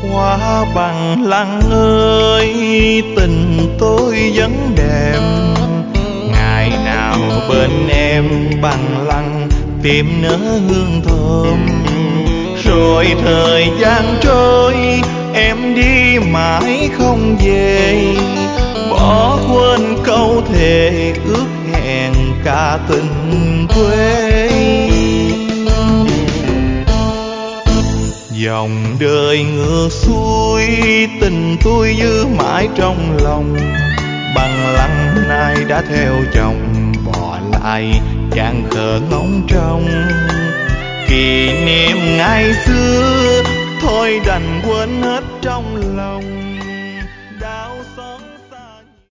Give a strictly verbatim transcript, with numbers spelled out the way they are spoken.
Hoa bằng lăng ơi, tình tôi vẫn đẹp. Ngày nào bên em bằng lăng tìm nở hương thơm. Rồi thời gian trôi, em đi mãi không về, bỏ quên câu thề ước hẹn cả tình quê. Dòng đời ngược xuôi, tình tôi giữ mãi trong lòng. Bằng lăng nay đã theo chồng, bỏ lại chàng khờ ngóng trông. Kỷ niệm ngày xưa thôi đành quên hết trong lòng.